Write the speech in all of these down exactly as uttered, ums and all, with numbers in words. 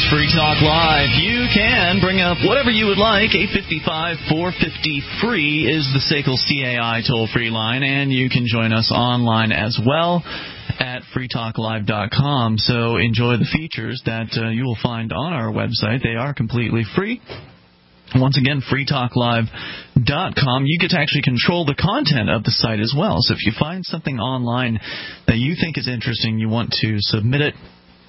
Free Talk Live. You can bring up whatever you would like. eight five five, four five zero, free is the S A C L C A I toll-free line, and you can join us online as well at free talk live dot com. So enjoy the features that uh, you will find on our website. They are completely free. Once again, free talk live dot com. You get to actually control the content of the site as well. So if you find something online that you think is interesting, you want to submit it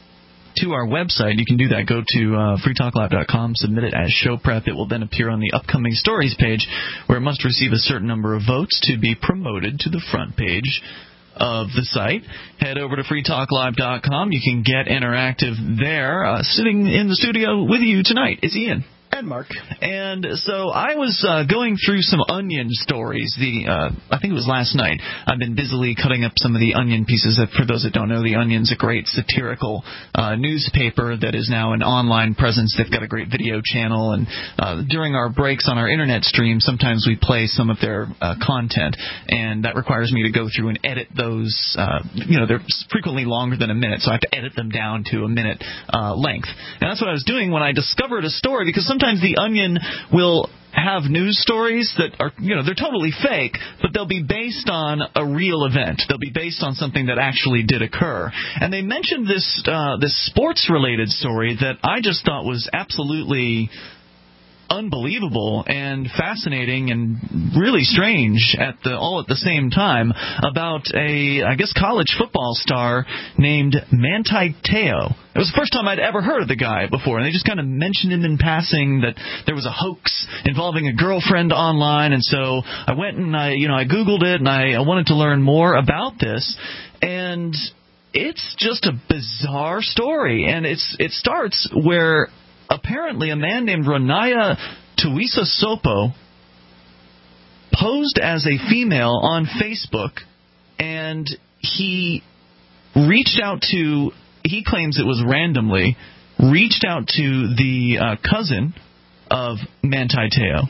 to our website, you can do that. Go to uh, free talk live dot com, submit it as show prep. It will then appear on the upcoming stories page, where it must receive a certain number of votes to be promoted to the front page of the site. Head over to free talk live dot com. You can get interactive there. Uh, sitting in the studio with you tonight is Ian. And Mark. And so I was uh, going through some Onion stories. The uh, I think it was last night. I've been busily cutting up some of the Onion pieces. For those that don't know, the Onion's a great satirical uh, newspaper that is now an online presence. They've got a great video channel. And uh, during our breaks on our internet stream, sometimes we play some of their uh, content. And that requires me to go through and edit those. Uh, you know, they're frequently longer than a minute, so I have to edit them down to a minute uh, length. And that's what I was doing when I discovered a story, because sometimes Sometimes the Onion will have news stories that are, you know, they're totally fake, but they'll be based on a real event. They'll be based on something that actually did occur. And they mentioned this uh, this sports-related story that I just thought was absolutely unbelievable and fascinating and really strange at the all at the same time, about a, I guess, college football star named Manti Te'o. It was the first time I'd ever heard of the guy before, and they just kind of mentioned him in passing, that there was a hoax involving a girlfriend online, and so I went and I, you know, I Googled it, and I, I wanted to learn more about this, and it's just a bizarre story, and it's it starts where apparently a man named Ronaya Tuiasosopo posed as a female on Facebook, and he reached out to, he claims it was randomly, reached out to the uh, cousin of Manti Te'o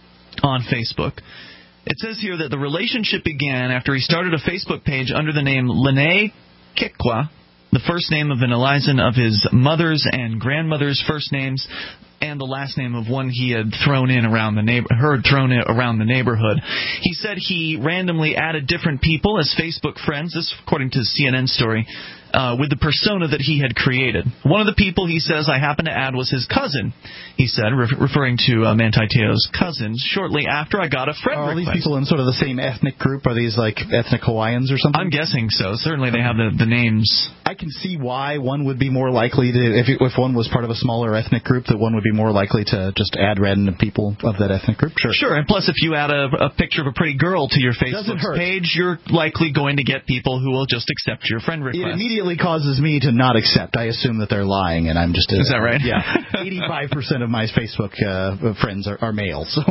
on Facebook. It says here that the relationship began after he started a Facebook page under the name Lene Kekwa, the first name of an Elizan of his mother's and grandmother's first names, and the last name of one he had thrown in around the neighbor, heard thrown in around the neighborhood. He said he randomly added different people as Facebook friends, this according to the C N N story, uh, with the persona that he had created. One of the people he says I happened to add was his cousin, he said, re- referring to uh, Manti Te'o's cousins. Shortly after, I got a friend Are all request. these people in sort of the same ethnic group? Are these like ethnic Hawaiians or something? I'm guessing so. Certainly they have the, the names. I can see why one would be more likely to, if it, if one was part of a smaller ethnic group, that one would be more likely to just add random people of that ethnic group. Sure. Sure, and plus if you add a, a picture of a pretty girl to your Facebook page, you're likely going to get people who will just accept your friend request. It immediately causes me to not accept. I assume that they're lying, and I'm just... A, Is that right? Yeah. eighty-five percent of my Facebook uh, friends are, are male, so...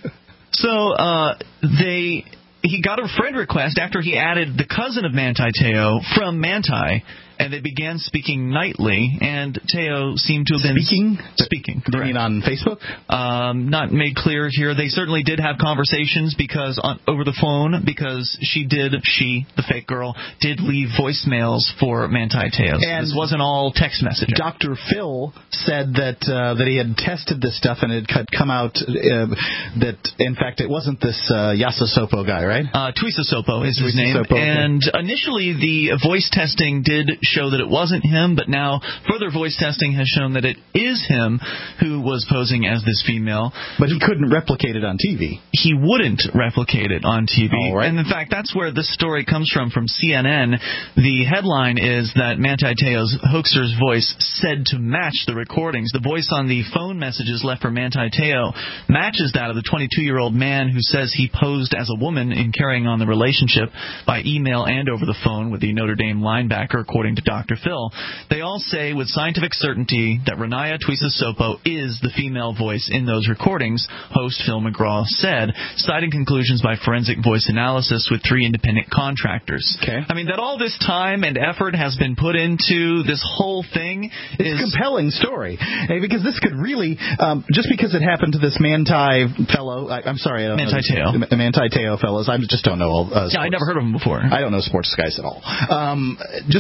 so, uh, they... He got a friend request after he added the cousin of Manti Te'o from Manti, and they began speaking nightly, and Te'o seemed to have been... Speaking? Speaking, correct. You mean on Facebook? Um, not made clear here. They certainly did have conversations because on, over the phone, because she did, she, the fake girl, did leave voicemails for Manti Te'o. And this wasn't all text messaging. Doctor Phil said that uh, that he had tested this stuff, and it had come out uh, that, in fact, it wasn't this uh, Yasosopo guy, right? Uh, Tuiasosopo is his name. Tuiasosopo, and initially the voice testing did show that it wasn't him, but now further voice testing has shown that it is him who was posing as this female. But he couldn't replicate it on T V. He wouldn't replicate it on T V. All right. And in fact, that's where this story comes from, from C N N. The headline is that Manti Te'o's hoaxer's voice said to match the recordings. The voice on the phone messages left for Manti Te'o matches that of the twenty-two-year-old man who says he posed as a woman in carrying on the relationship by email and over the phone with the Notre Dame linebacker, according to Doctor Phil. They all say with scientific certainty that Ronaya Tuiasosopo is the female voice in those recordings, host Phil McGraw said, citing conclusions by forensic voice analysis with three independent contractors. Okay. I mean, that all this time and effort has been put into this whole thing it's is... a compelling story, hey, because this could really, um, just because it happened to this Manti fellow, I, I'm sorry, I don't Manti know, Te'o. Manti Te'o fellows, I just don't know all uh, Yeah, I never heard of him before. I don't know sports guys at all. Um, just because it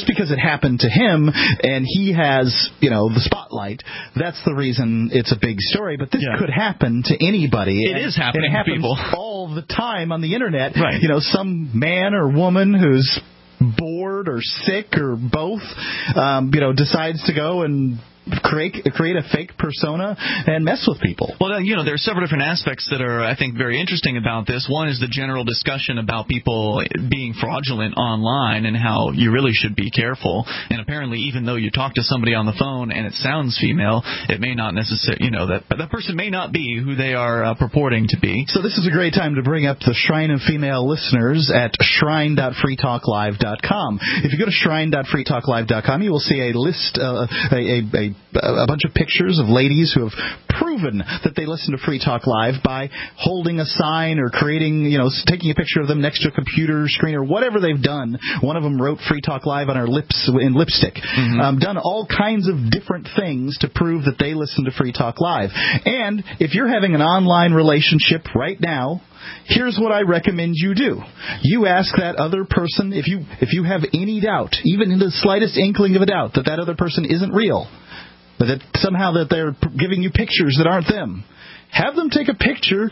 happened to him, and he has, you know, the spotlight. That's the reason it's a big story. But this yeah. could happen to anybody. It and, is happening and it happens to people all the time on the internet. Right. You know, some man or woman who's bored or sick or both, um, you know, decides to go and create create a fake persona and mess with people. Well, you know, there are several different aspects that are, I think, very interesting about this. One is the general discussion about people being fraudulent online and how you really should be careful. And apparently, even though you talk to somebody on the phone and it sounds female, it may not necessarily, you know, that that person may not be who they are uh, purporting to be. So this is a great time to bring up the Shrine of Female Listeners at shrine dot free talk live dot com. If you go to shrine dot free talk live dot com, you will see a list, uh, a, a, a a bunch of pictures of ladies who have proven that they listen to Free Talk Live by holding a sign or creating, you know, taking a picture of them next to a computer screen or whatever they've done. One of them wrote Free Talk Live on her lips in lipstick. Mm-hmm. Um, done all kinds of different things to prove that they listen to Free Talk Live. And if you're having an online relationship right now, here's what I recommend you do. You ask that other person, if you if you have any doubt, even in the slightest inkling of a doubt, that that other person isn't real, that somehow that they're giving you pictures that aren't them, have them take a picture,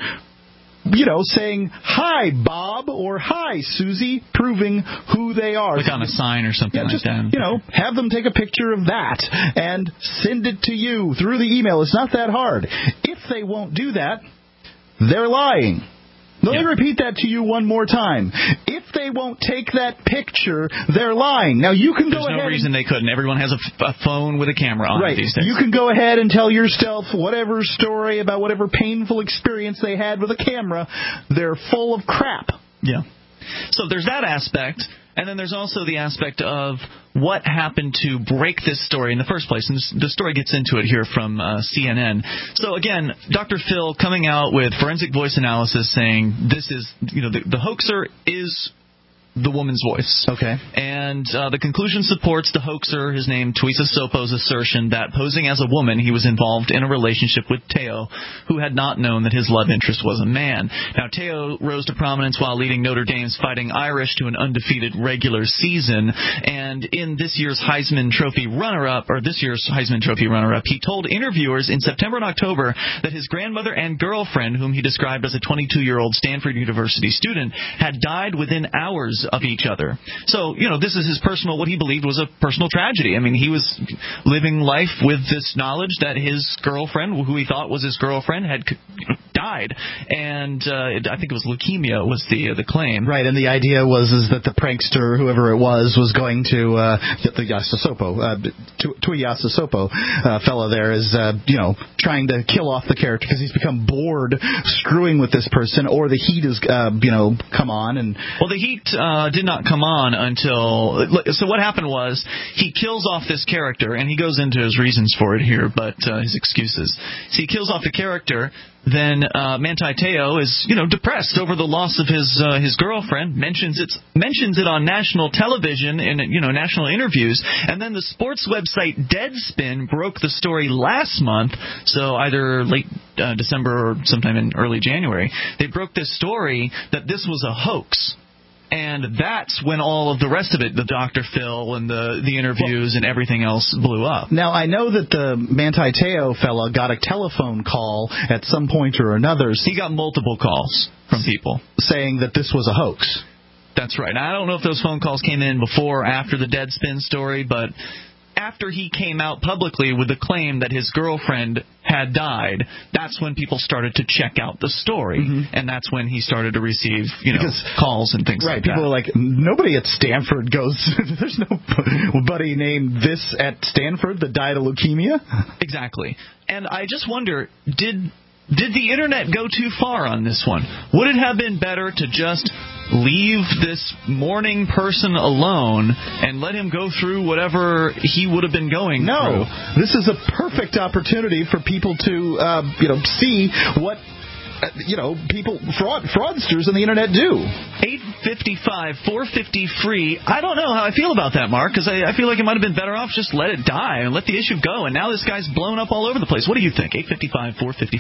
you know, saying, "Hi, Bob," or "Hi, Susie," proving who they are. Like on a sign or something yeah, like just, that. You know, have them take a picture of that and send it to you through the email. It's not that hard. If they won't do that, they're lying. Let me yeah. repeat that to you one more time. If they won't take that picture, they're lying. Now, you can There's go no ahead reason and, they couldn't. Everyone has a, f- a phone with a camera on right. it these days. You can go ahead and tell yourself whatever story about whatever painful experience they had with a camera. They're full of crap. Yeah. So there's that aspect. And then there's also the aspect of what happened to break this story in the first place. And this, the story gets into it here from uh, C N N. So, again, Doctor Phil coming out with forensic voice analysis saying this is, you know, the, the hoaxer is the woman's voice. Okay. And uh, the conclusion supports the hoaxer, his name, Tuisa Sopo's assertion that posing as a woman, he was involved in a relationship with Teo, who had not known that his love interest was a man. Now, Teo rose to prominence while leading Notre Dame's Fighting Irish to an undefeated regular season. And in this year's Heisman Trophy runner-up, or this year's Heisman Trophy runner-up, he told interviewers in September and October that his grandmother and girlfriend, whom he described as a twenty-two-year-old Stanford University student, had died within hours of each other. So, you know, this is his personal, what he believed was a personal tragedy. I mean, he was living life with this knowledge that his girlfriend, who he thought was his girlfriend, had died. And uh, I think it was leukemia was the uh, the claim. Right, and the idea was is that the prankster, whoever it was, was going to, uh, the Yasasopo, uh, Tuisa Sopo uh, fellow there is, uh, you know, trying to kill off the character because he's become bored screwing with this person, or the heat has, uh, you know, come on. And Well, the heat uh, did not come on until... So what happened was he kills off this character, and he goes into his reasons for it here, but uh, his excuses. So he kills off the character. Then uh, Manti Te'o is, you know, depressed over the loss of his uh, his girlfriend. mentions it mentions it on national television in, you know, national interviews. And then the sports website Deadspin broke the story last month. So either late uh, December or sometime in early January, they broke this story that this was a hoax. And that's when all of the rest of it, the Doctor Phil and the, the interviews and everything else blew up. Now, I know that the Manti Te'o fella got a telephone call at some point or another. He got multiple calls from people saying that this was a hoax. That's right. Now, I don't know if those phone calls came in before or after the Deadspin story, but after he came out publicly with the claim that his girlfriend had died, that's when people started to check out the story. Mm-hmm. And that's when he started to receive, you know, because, calls and things right, like that. Right, people are like, nobody at Stanford goes, there's nobody named this at Stanford that died of leukemia. Exactly. And I just wonder, did... Did the internet go too far on this one? Would it have been better to just leave this mourning person alone and let him go through whatever he would have been going no, through? No, this is a perfect opportunity for people to, uh, you know, see what, uh, you know, people, fraud, fraudsters on the internet do. eight fifty-five, four fifty free. I don't know how I feel about that, Mark, because I, I feel like it might have been better off just let it die and let the issue go. And now this guy's blown up all over the place. What do you think? eight fifty-five, four fifty free.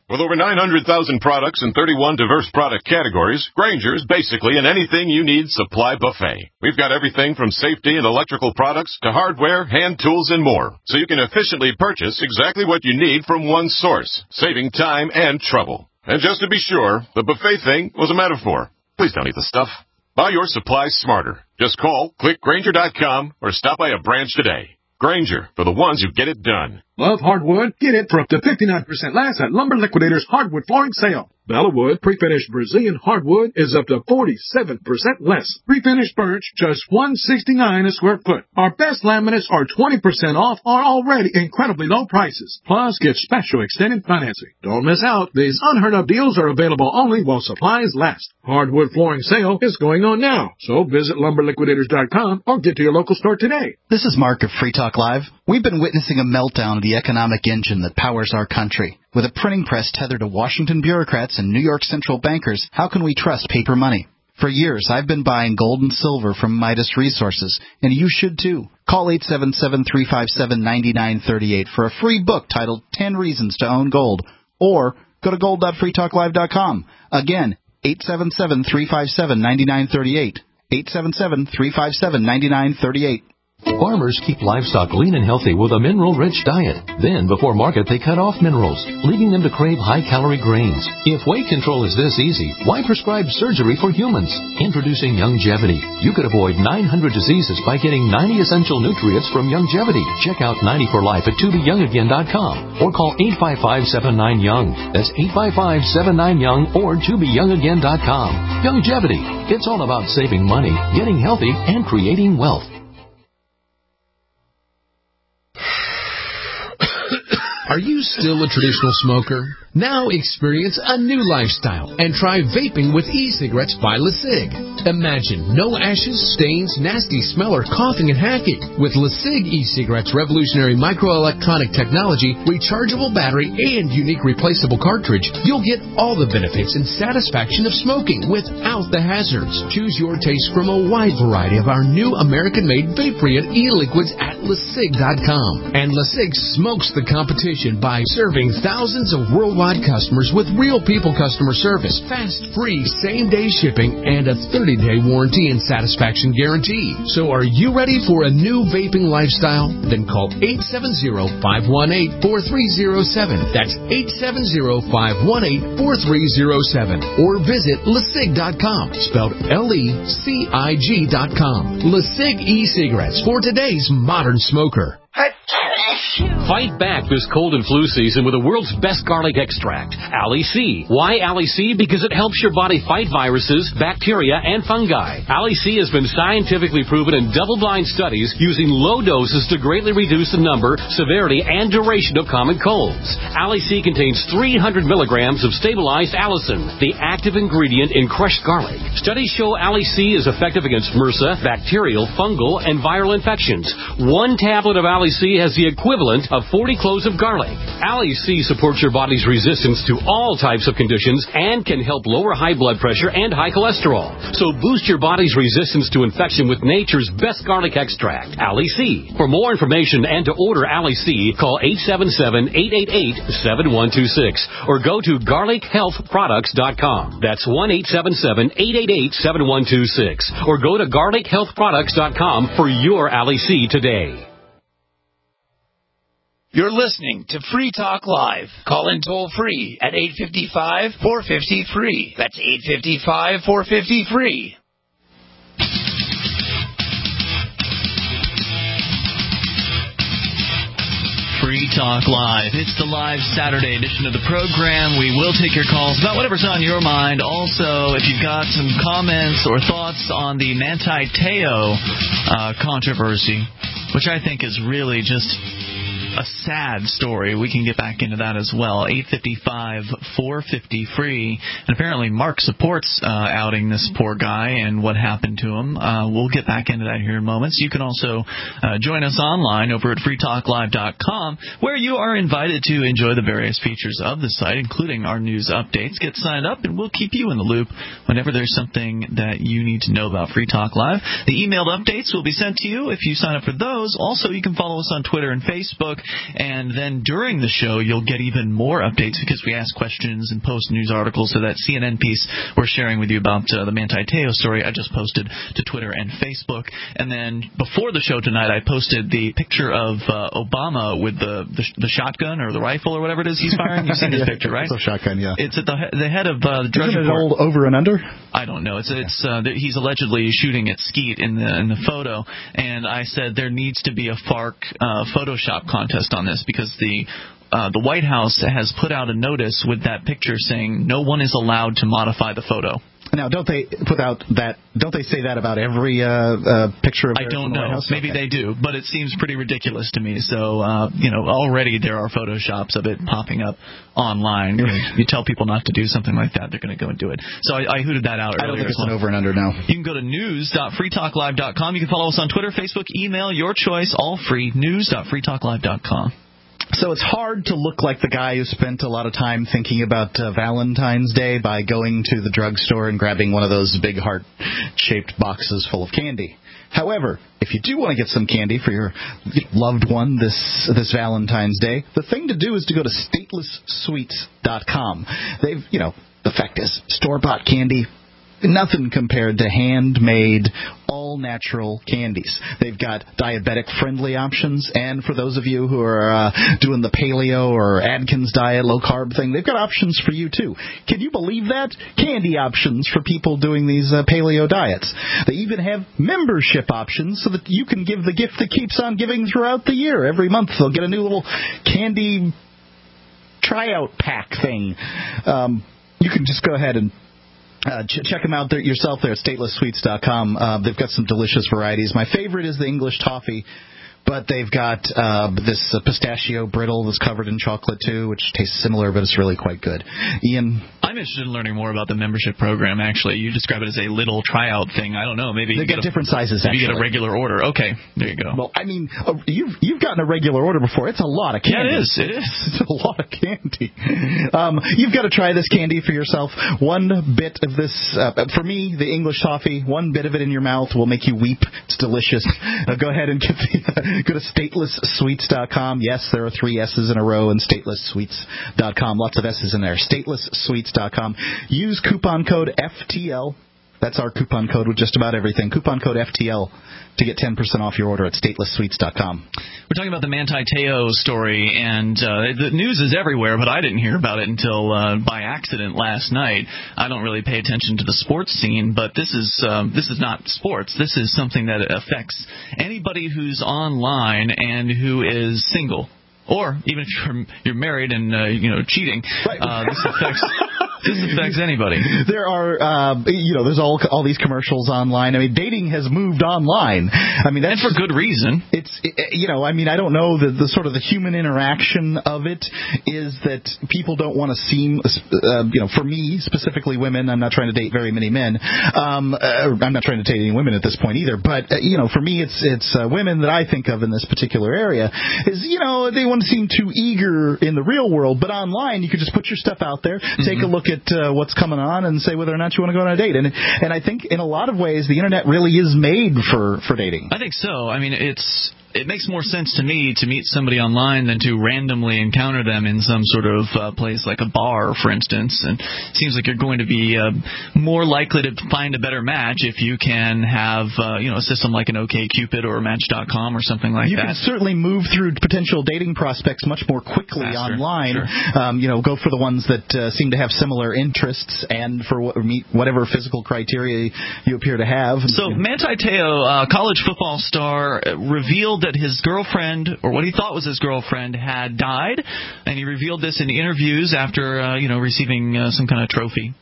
With over nine hundred thousand products and thirty-one diverse product categories, Grainger's basically an anything you need supply buffet. We've got everything from safety and electrical products to hardware, hand tools, and more, so you can efficiently purchase exactly what you need from one source, saving time and trouble. And just to be sure, the buffet thing was a metaphor. Please don't eat the stuff. Buy your supplies smarter. Just call, click Grainger dot com, or stop by a branch today. Grainger, for the ones who get it done. Love hardwood? Get it for up to fifty-nine percent less at Lumber Liquidators Hardwood Flooring Sale. Bellawood pre-finished Brazilian hardwood is up to forty-seven percent less. Pre-finished birch, just one hundred sixty-nine dollars a square foot. Our best laminates are twenty percent off are already incredibly low prices. Plus, get special extended financing. Don't miss out. These unheard of deals are available only while supplies last. Hardwood Flooring Sale is going on now. So visit lumber liquidators dot com or get to your local store today. This is Mark of Free Talk Live. We've been witnessing a meltdown of the economic engine that powers our country. With a printing press tethered to Washington bureaucrats and New York central bankers, how can we trust paper money? For years, I've been buying gold and silver from Midas Resources, and you should too. Call eight seven seven, three five seven, nine nine three eight for a free book titled ten Reasons to Own Gold, or go to gold dot free talk live dot com. Again, eight seven seven, three five seven, nine nine three eight, eight seven seven, three five seven, nine nine three eight. Farmers keep livestock lean and healthy with a mineral-rich diet. Then, before market, they cut off minerals, leaving them to crave high-calorie grains. If weight control is this easy, why prescribe surgery for humans? Introducing Youngevity. You could avoid nine hundred diseases by getting ninety essential nutrients from Youngevity. Check out ninety for life at to be young again dot com or call eight five five, seven nine, young. That's eight five five, seven nine, young or to be young again dot com. Youngevity. It's all about saving money, getting healthy, and creating wealth. Are you still a traditional smoker? Now experience a new lifestyle and try vaping with e-cigarettes by LeSig. Imagine no ashes, stains, nasty smell, or coughing and hacking. With LeSig e-cigarettes' revolutionary microelectronic technology, rechargeable battery, and unique replaceable cartridge, you'll get all the benefits and satisfaction of smoking without the hazards. Choose your taste from a wide variety of our new American-made vape-free e-liquids at LeSig dot com. And LeSig smokes the competition by serving thousands of worldwide customers with real people customer service, fast, free, same-day shipping, and a thirty-day warranty and satisfaction guarantee. So are you ready for a new vaping lifestyle? Then call eight seven zero, five one eight, four three zero seven. That's eight seven zero, five one eight, four three zero seven. Or visit LeSig dot com, spelled L E C I G dot com. LeSig e-cigarettes for today's modern smoker. Fight back this cold and flu season with the world's best garlic extract, Ali C. Why Ali C? Because it helps your body fight viruses, bacteria, and fungi. Ali C has been scientifically proven in double-blind studies using low doses to greatly reduce the number, severity, and duration of common colds. Ali C contains three hundred milligrams of stabilized allicin, the active ingredient in crushed garlic. Studies show Ali C is effective against MRSA, bacterial, fungal, and viral infections. One tablet of Ali C has the equivalent of forty cloves of garlic. Ali C supports your body's resistance to all types of conditions and can help lower high blood pressure and high cholesterol. So boost your body's resistance to infection with nature's best garlic extract, Ali C. For more information and to order Ali C, call eight seven seven, eight eight eight, seven one two six or go to garlic health products dot com. That's one eight seven seven, eight eight eight, seven one two six or go to garlic health products dot com for your Ali C today. You're listening to Free Talk Live. Call in toll free at eight five five, four five zero, free. That's eight five five, four five zero, free. Free Talk Live. It's the live Saturday edition of the program. We will take your calls about whatever's on your mind. Also, if you've got some comments or thoughts on the Manti Te'o uh, controversy, which I think is really just a sad story. We can get back into that as well. eight five five, four five zero, free. And apparently Mark supports uh, outing this poor guy and what happened to him. Uh, we'll get back into that here in moments. You can also uh, join us online over at free talk live dot com, where you are invited to enjoy the various features of the site, including our news updates. Get signed up, and we'll keep you in the loop whenever there's something that you need to know about Free Talk Live. The emailed updates will be sent to you if you sign up for those. Also, you can follow us on Twitter and Facebook. And then during the show, you'll get even more updates because we ask questions and post news articles. So that C N N piece we're sharing with you about uh, the Manti Te'o story, I just posted to Twitter and Facebook. And then before the show tonight, I posted the picture of uh, Obama with the, the the shotgun or the rifle or whatever it is he's firing. You've seen this yeah, picture, right? It's a shotgun, yeah. It's at the, the head of uh, the Drudge Isn't it Report. old Over and Under? I don't know. It's it's uh, he's allegedly shooting at Skeet in the in the photo, and I said there needs to be a FARC uh, Photoshop contest on this because the uh, the White House has put out a notice with that picture saying no one is allowed to modify the photo. Now, don't they put out that? Don't they say that about every uh, uh, picture of? I don't know. House? Maybe okay. they do, but it seems pretty ridiculous to me. So, uh, you know, already there are photoshops of it popping up online. You tell people not to do something like that, they're going to go and do it. So I, I hooted that out earlier. I don't think it's well. an over and under now. You can go to news dot free talk live dot com. You can follow us on Twitter, Facebook, email, your choice, all free. news dot free talk live dot com. So it's hard to look like the guy who spent a lot of time thinking about uh, Valentine's Day by going to the drugstore and grabbing one of those big heart-shaped boxes full of candy. However, if you do want to get some candy for your loved one this this Valentine's Day, the thing to do is to go to stateless sweets dot com. They've, you know, the fact is, store-bought candy, nothing compared to handmade, all-natural candies. They've got diabetic-friendly options, and for those of you who are uh, doing the paleo or Atkins diet, low-carb thing, they've got options for you, too. Can you believe that? Candy options for people doing these uh, paleo diets. They even have membership options so that you can give the gift that keeps on giving throughout the year. Every month they'll get a new little candy tryout pack thing. Um, you can just go ahead and Uh, ch- check them out there yourself there at stateless sweets dot com. Uh, they've got some delicious varieties. My favorite is the English toffee, but they've got uh, this uh, pistachio brittle that's covered in chocolate, too, which tastes similar, but it's really quite good. Ian? I'm interested in learning more about the membership program, actually. You describe it as a little tryout thing. I don't know. Maybe They you get get different a, sizes, maybe actually. you get a regular order. Okay, there you go. Well, I mean, uh, you've, you've gotten a regular order before. It's a lot of candy. Yeah, it is. It is. It's a lot of candy. Um, you've got to try this candy for yourself. One bit of this, uh, for me, the English toffee, one bit of it in your mouth will make you weep. It's delicious. Uh, go ahead and get the, uh, go to stateless sweets dot com. Yes, there are three S's in a row in stateless sweets dot com. Lots of S's in there. stateless sweets dot com. Use coupon code F T L. That's our coupon code with just about everything. Coupon code F T L to get ten percent off your order at stateless sweets dot com. We're talking about the Manti Te'o story, and uh, the news is everywhere, but I didn't hear about it until uh, by accident last night. I don't really pay attention to the sports scene, but this is um, this is not sports. This is something that affects anybody who's online and who is single, or even if you're you're married and uh, you know cheating. Right. Uh, this affects. This affects anybody. There are, uh, you know, there's all all these commercials online. I mean, dating has moved online. I mean, that's and for good reason. It's, it, you know, I mean, I don't know the, the sort of the human interaction of it is that people don't want to seem, uh, you know, for me specifically, women. I'm not trying to date very many men. Um, uh, I'm not trying to date any women at this point either. But uh, you know, for me, it's it's uh, women that I think of in this particular area. Is you know they want to seem too eager in the real world, but online you can just put your stuff out there, mm-hmm. take a look at uh, what's coming on, and say whether or not you want to go on a date. And and I think in a lot of ways the internet really is made for, for dating. I think so. I mean, it's it makes more sense to me to meet somebody online than to randomly encounter them in some sort of uh, place like a bar, for instance. And it seems like you're going to be uh, more likely to find a better match if you can have uh, you know a system like an OkCupid or Match dot com or something like you that. You can certainly move through potential dating prospects much more quickly Faster. online. Sure. Um, you know, go for the ones that uh, seem to have similar interests and for what, meet whatever physical criteria you appear to have. So Manti Te'o, uh, college football star, revealed that his girlfriend, or what he thought was his girlfriend, had died, and he revealed this in interviews after uh, you know receiving uh, some kind of trophy.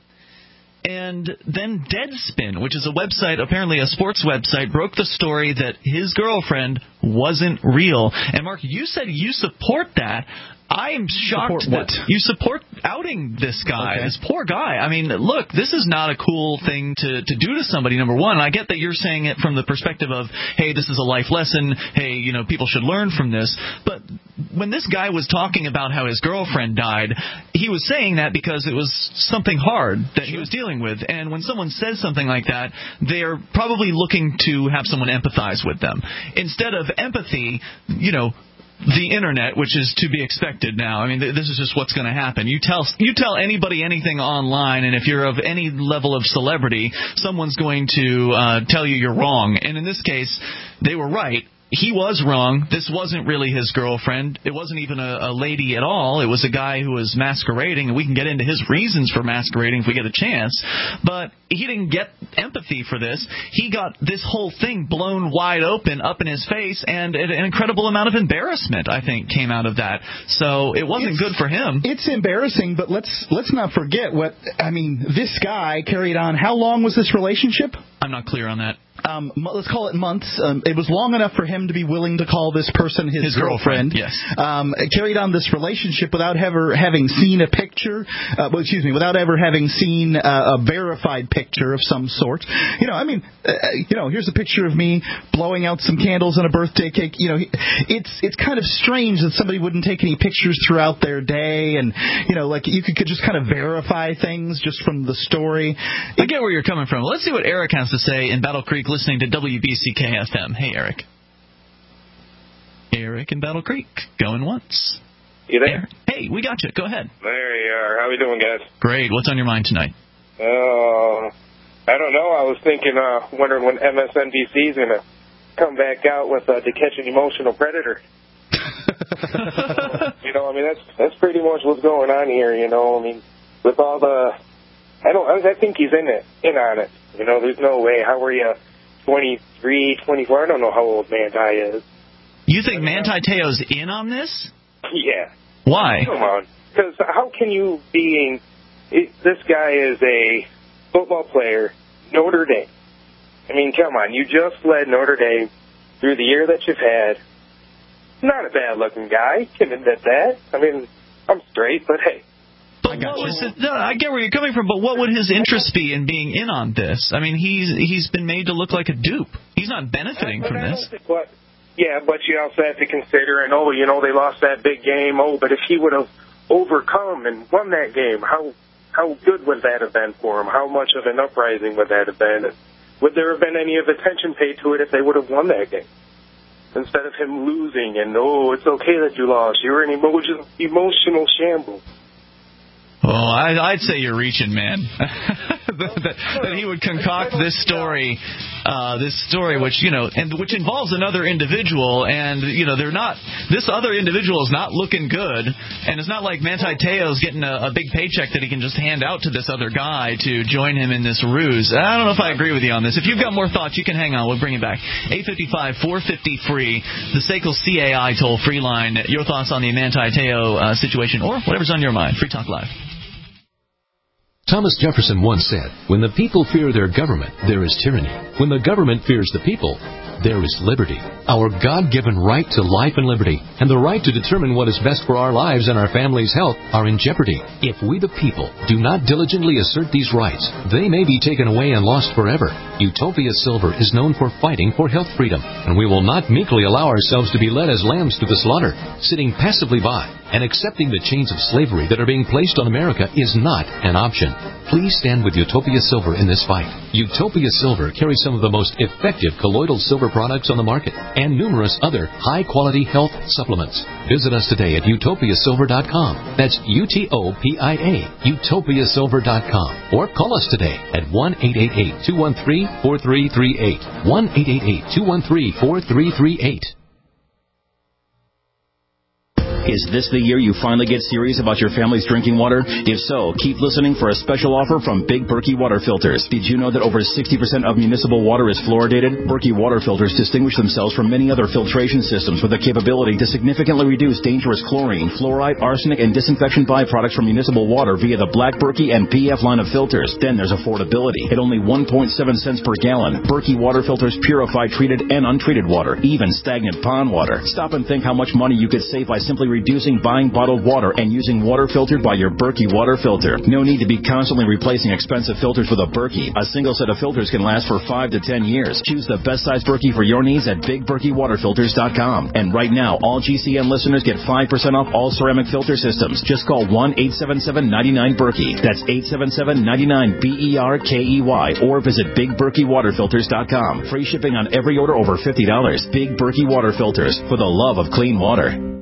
And then Deadspin, which is a website, apparently a sports website, broke the story that his girlfriend wasn't real. And Mark, you said you support that. I am shocked support that you support outing this guy, okay. this poor guy. I mean, look, this is not a cool thing to, to do to somebody, number one. And I get that you're saying it from the perspective of, hey, this is a life lesson. Hey, you know, people should learn from this. But when this guy was talking about how his girlfriend died, he was saying that because it was something hard that he was dealing with. And when someone says something like that, they're probably looking to have someone empathize with them. Instead of empathy, you know, the internet, which is to be expected now. I mean, th- this is just what's going to happen. You tell you tell anybody anything online, and if you're of any level of celebrity, someone's going to uh, tell you you're wrong. And in this case, they were right. He was wrong. This wasn't really his girlfriend. It wasn't even a, a lady at all. It was a guy who was masquerading, and we can get into his reasons for masquerading if we get a chance. But he didn't get empathy for this. He got this whole thing blown wide open up in his face, and an incredible amount of embarrassment, I think, came out of that. So it wasn't it's, good for him. It's embarrassing, but let's let's not forget what, I mean, this guy carried on. How long was this relationship? I'm not clear on that. Um, let's call it months. Um, it was long enough for him to be willing to call this person his, his girlfriend. girlfriend. Yes. Um, carried on this relationship without ever having seen a picture. Uh, well, excuse me, without ever having seen uh, a verified picture of some sort. You know, I mean, uh, you know, here's a picture of me blowing out some candles on a birthday cake. You know, it's it's kind of strange that somebody wouldn't take any pictures throughout their day, and you know, like you could, could just kind of verify things just from the story. I get where you're coming from. Let's see what Eric has to say in Battle Creek, listening to W B C K F M. Hey, Eric. Eric in Battle Creek, going once. You there? Eric. Hey, we got you. Go ahead. There you are. How we doing, guys? Great. What's on your mind tonight? Uh, I don't know. I was thinking, uh, wondering when M S N B C is going to come back out with uh, To Catch an Emotional Predator. uh, you know, I mean, that's that's pretty much what's going on here. You know, I mean, with all the, I don't, I think he's in it, in on it. You know, there's no way. How are you? twenty-three, twenty-four, I don't know how old Manti is. You think Manti Te'o's in on this? Yeah. Why? Come on. Because how can you being, it, this guy is a football player, Notre Dame. I mean, come on, you just led Notre Dame through the year that you've had. Not a bad-looking guy, can admit that. I mean, I'm straight, but hey. But what was his, no, I get where you're coming from, but what would his interest be in being in on this? I mean, he's he's been made to look like a dupe. He's not benefiting from this. But, yeah, but you also have to consider, and oh, you know, they lost that big game. Oh, but if he would have overcome and won that game, how how good would that have been for him? How much of an uprising would that have been? Would there have been any of attention paid to it if they would have won that game? Instead of him losing and, oh, it's okay that you lost. You were in emotional, emotional shambles. Well, I, I'd say you're reaching, man. that, that he would concoct this story, uh, this story, which you know, and which involves another individual, and you know, they're not. This other individual is not looking good, and it's not like Manti Te'o's getting a, a big paycheck that he can just hand out to this other guy to join him in this ruse. I don't know if I agree with you on this. If you've got more thoughts, you can hang on. We'll bring it back. eight five five, four five zero, free. The S A C L C A I toll-free line. Your thoughts on the Manti Te'o uh, situation, or whatever's on your mind. Free Talk Live. Thomas Jefferson once said, "When the people fear their government, there is tyranny. When the government fears the people, there is liberty." Our God-given right to life and liberty, and the right to determine what is best for our lives and our family's health, are in jeopardy. If we the people do not diligently assert these rights, they may be taken away and lost forever. Utopia Silver is known for fighting for health freedom, and we will not meekly allow ourselves to be led as lambs to the slaughter. Sitting passively by and accepting the chains of slavery that are being placed on America is not an option. Please stand with Utopia Silver in this fight. Utopia Silver carries some of the most effective colloidal silver products on the market and numerous other high-quality health supplements. Visit us today at utopia silver dot com. That's U T O P I A, utopia silver dot com. Or call us today at one eight eight eight, two one three, four three three eight. one eight eight eight, two one three, four three three eight. Is this the year you finally get serious about your family's drinking water? If so, keep listening for a special offer from Big Berkey Water Filters. Did you know that over sixty percent of municipal water is fluoridated? Berkey Water Filters distinguish themselves from many other filtration systems with the capability to significantly reduce dangerous chlorine, fluoride, arsenic, and disinfection byproducts from municipal water via the Black Berkey and P F line of filters. Then there's affordability. At only one point seven cents per gallon, Berkey Water Filters purify treated and untreated water, even stagnant pond water. Stop and think how much money you could save by simply reducing buying bottled water and using water filtered by your Berkey water filter. No need to be constantly replacing expensive filters with a Berkey. A single set of filters can last for five to ten years. Choose the best size Berkey for your needs at big berkey water filters dot com. And right now, all G C N listeners get five percent off all ceramic filter systems. Just call one eight seven seven, nine nine, Berkey. That's eight seven seven, nine nine, B E R K E Y. Or visit big berkey water filters dot com. Free shipping on every order over fifty dollars. Big Berkey Water Filters, for the love of clean water.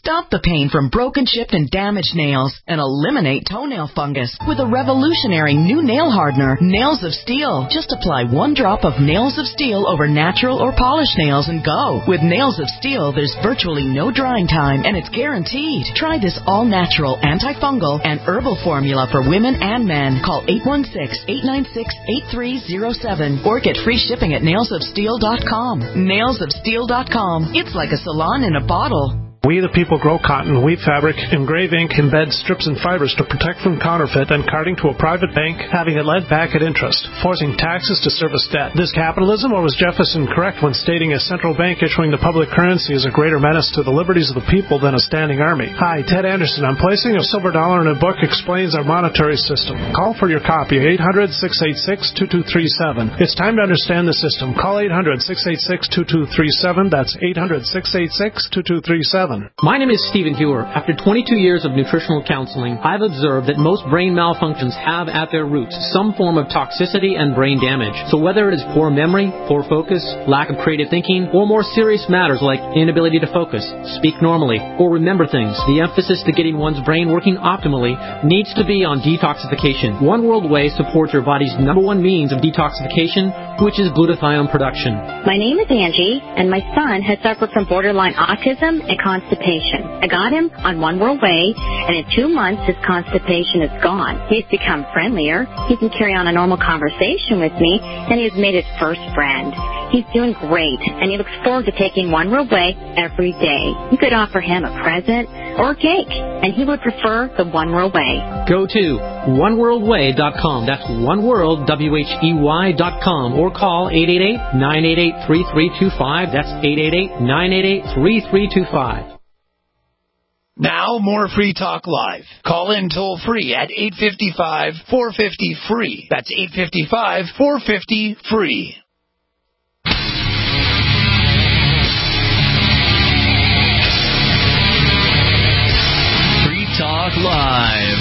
Stop the pain from broken, chipped, and damaged nails and eliminate toenail fungus with a revolutionary new nail hardener, Nails of Steel. Just apply one drop of Nails of Steel over natural or polished nails and go. With Nails of Steel, there's virtually no drying time, and it's guaranteed. Try this all-natural, antifungal, and herbal formula for women and men. Call eight one six, eight nine six, eight three zero seven or get free shipping at nails of steel dot com. nails of steel dot com. It's like a salon in a bottle. We the people grow cotton, weave fabric, engrave ink, embed strips and fibers to protect from counterfeit and carting to a private bank, having it lent back at interest, forcing taxes to service debt. This capitalism, or was Jefferson correct when stating a central bank issuing the public currency is a greater menace to the liberties of the people than a standing army? Hi, Ted Anderson. I'm placing a silver dollar in a book explains our monetary system. Call for your copy, eight hundred, six eight six, two two three seven. It's time to understand the system. Call eight hundred, six eight six, two two three seven. That's eight hundred, six eight six, two two three seven. My name is Stephen Hewer. After twenty-two years of nutritional counseling, I've observed that most brain malfunctions have at their roots some form of toxicity and brain damage. So whether it is poor memory, poor focus, lack of creative thinking, or more serious matters like inability to focus, speak normally, or remember things, the emphasis to getting one's brain working optimally needs to be on detoxification. One World Whey supports your body's number one means of detoxification, which is glutathione production. My name is Angie, and my son has suffered from borderline autism and constipation. I got him on One World Whey, and in two months his constipation is gone. He's become friendlier, he can carry on a normal conversation with me, and he has made his first friend. He's doing great, and he looks forward to taking One World Whey every day. You could offer him a present or a cake, and he would prefer the One World Whey. Go to one world way dot com. That's one world, W H E Y dot com, or call eight eight eight, nine eight eight, three three two five. That's eight eight eight, nine eight eight, three three two five. Now, more Free Talk Live. Call in toll free at eight five five, four five zero, free. That's eight five five, four five zero, free. Free Talk Live.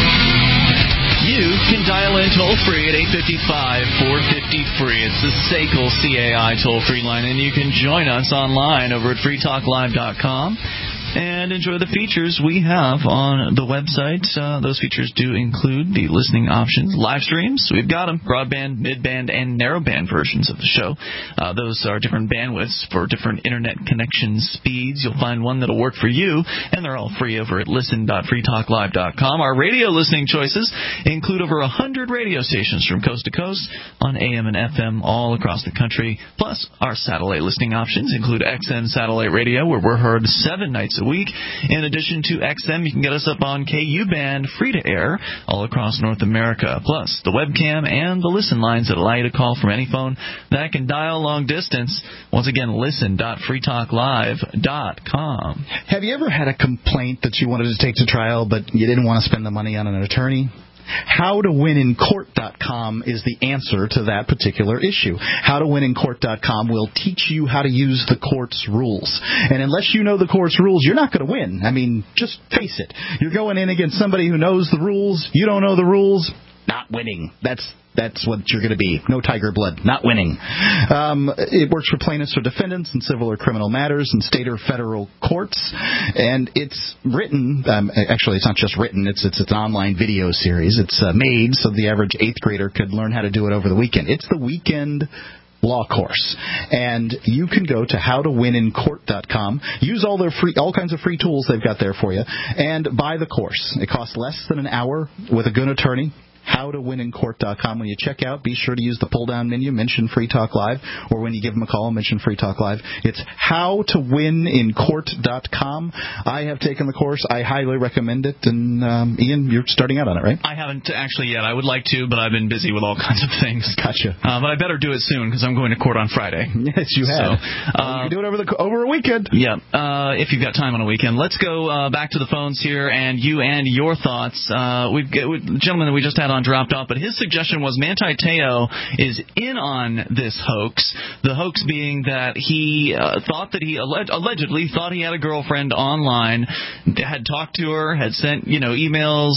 You can dial in toll free at eight five five, four five zero, free. It's the S A C L C A I toll free line, and you can join us online over at free talk live dot com. And enjoy the features we have on the website. Uh, those features do include the listening options, live streams. We've got them, broadband, midband, and narrowband versions of the show. Uh, those are different bandwidths for different internet connection speeds. You'll find one that'll work for you, and they're all free over at listen dot free talk live dot com. Our radio listening choices include over one hundred radio stations from coast to coast on A M and F M all across the country. Plus, our satellite listening options include X M satellite radio, where we're heard seven nights a week. In addition to X M, you can get us up on K U band free to air all across North America. Plus, the webcam and the listen lines that allow you to call from any phone that can dial long distance. Once again, listen dot free talk live dot com. Have you ever had a complaint that you wanted to take to trial, but you didn't want to spend the money on an attorney? how to win in court dot com is the answer to that particular issue. how to win in court dot com will teach you how to use the court's rules. And unless you know the court's rules, you're not going to win. I mean, just face it. You're going in against somebody who knows the rules. You don't know the rules. Not winning. That's That's what you're going to be. No tiger blood. Not winning. Um, it works for plaintiffs or defendants in civil or criminal matters in state or federal courts. And it's written, um, actually it's not just written, it's it's, it's an online video series. It's uh, made so the average eighth grader could learn how to do it over the weekend. It's the weekend law course. And you can go to how to win in court dot com, use all their free, all kinds of free tools they've got there for you, and buy the course. It costs less than an hour with a good attorney. how to win in court dot com. When you check out, be sure to use the pull-down menu, mention Free Talk Live, or when you give them a call, mention Free Talk Live. It's how to win in court dot com. I have taken the course. I highly recommend it. And, um, Ian, you're starting out on it, right? I haven't actually yet. I would like to, but I've been busy with all kinds of things. Gotcha. Uh, but I better do it soon because I'm going to court on Friday. Yes, you have. So, uh, well, you can do it over, the, over a weekend. Yeah, uh, if you've got time on a weekend. Let's go uh, back to the phones here, and you and your thoughts. Uh, we've got, we, the gentleman that we just had on dropped off, but his suggestion was Manti Te'o is in on this hoax. The hoax being that he uh, thought that he alleg- allegedly thought he had a girlfriend online, had talked to her, had sent, you know, emails,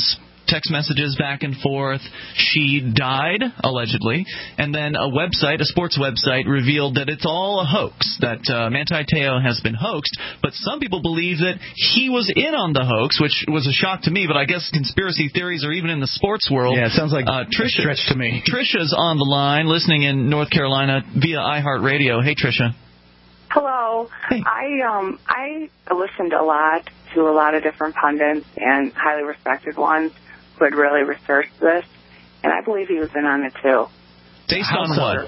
text messages back and forth. She died, allegedly, and then a website, a sports website, revealed that it's all a hoax, that uh, Manti Te'o has been hoaxed, but some people believe that he was in on the hoax, which was a shock to me, but I guess conspiracy theories are even in the sports world. Yeah, it sounds like uh, Trisha, a stretch to me. Trisha's on the line, listening in North Carolina via iHeartRadio. Hey, Trisha. Hello. Hey. I um I listened a lot to a lot of different pundits and highly respected ones who had really researched this, and I believe he was in on it too. Based on what?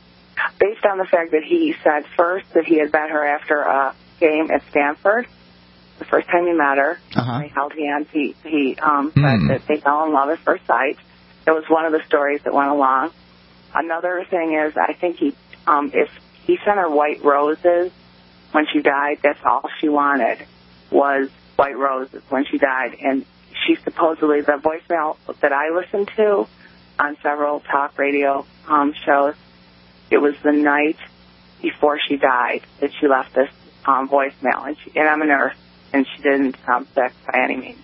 Based on the fact that he said first that he had met her after a game at Stanford. The first time he met her, uh-huh. they held hands. He he um, said hmm. that they fell in love at first sight. That was one of the stories that went along. Another thing is, I think he um, if he sent her white roses when she died. That's all she wanted was white roses when she died, and she supposedly the voicemail that I listened to on several talk radio um, shows. It was the night before she died that she left this um, voicemail, and, she, and I'm a nurse. And she didn't sound sick by any means.